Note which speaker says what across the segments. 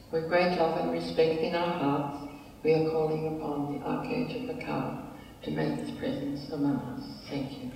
Speaker 1: With great love and respect in our hearts, we are calling upon the Archangel Michael to make his presence among us. Thank you.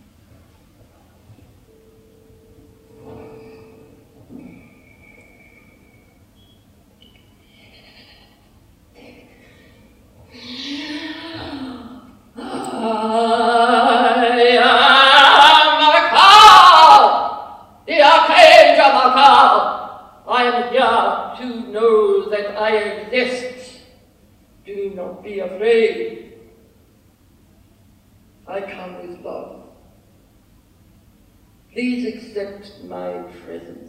Speaker 2: Be afraid. I come with love. Please accept my presence.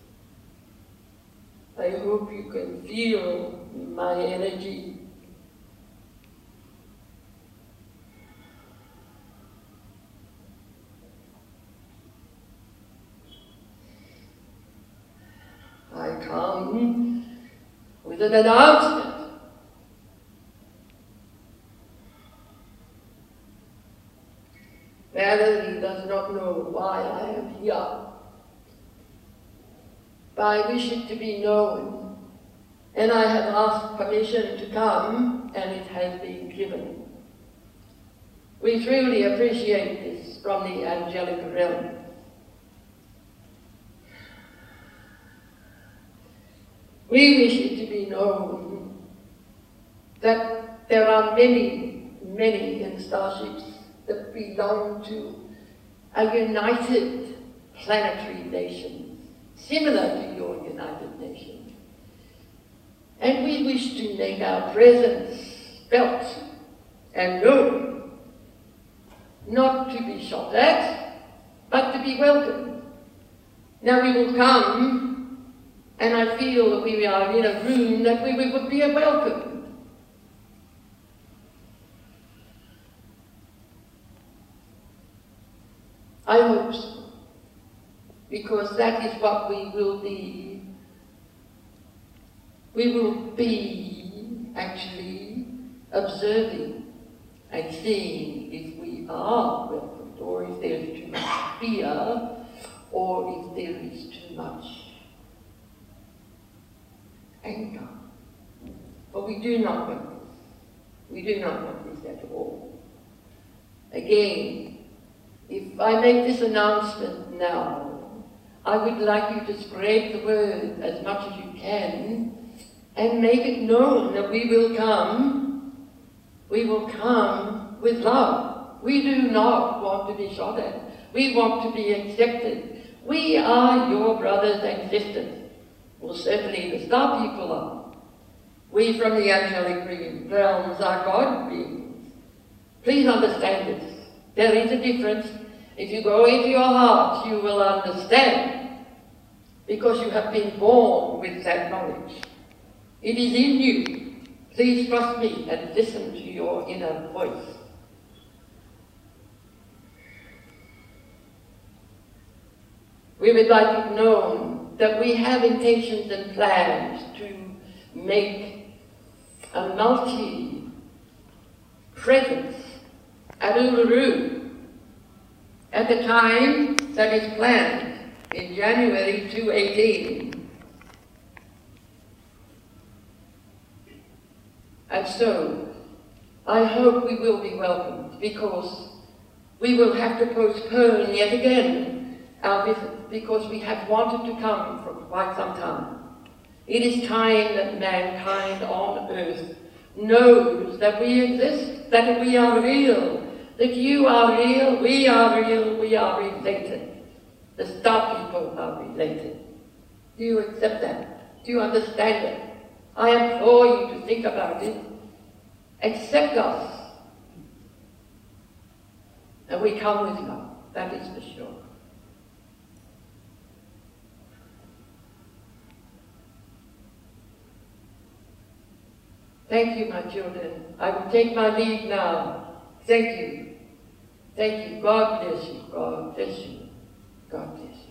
Speaker 2: I hope you can feel my energy. I come with an announcement. Valerie does not know why I am here, but I wish it to be known, and I have asked permission to come, and it has been given. We truly appreciate this from the angelic realm. We wish it to be known that there are many, many in starships that belong to a united planetary nation, similar to your United Nations. And we wish to make our presence felt and known, not to be shot at, but to be welcomed. Now we will come, and I feel that we are in a room that we would be welcomed. I hope so, because that is what we will be. We will be actually observing and seeing if we are welcomed, or if there is too much fear, or if there is too much anger. But we do not want this. We do not want this at all. Again, if I make this announcement now, I would like you to spread the word as much as you can and make it known that we will come with love. We do not want to be shot at. We want to be accepted. We are your brothers and sisters. Well, certainly the star people are. We from the angelic realms are God beings. Please understand this. There is a difference. If you go into your heart, you will understand, because you have been born with that knowledge. It is in you. Please trust me and listen to your inner voice. We would like it known that we have intentions and plans to make a multi-presence at Uluru at the time that is planned in January 2018. And so, I hope we will be welcomed, because we will have to postpone yet again our visit, because we have wanted to come for quite some time. It is time that mankind on earth knows that we exist, that we are real, that you are real, we are related. The star people are related. Do you accept that? Do you understand it? I implore you to think about it. Accept us. And we come with love, that is for sure. Thank you, my children. I will take my leave now. Thank you. Thank you. God bless you. God bless you. God bless you.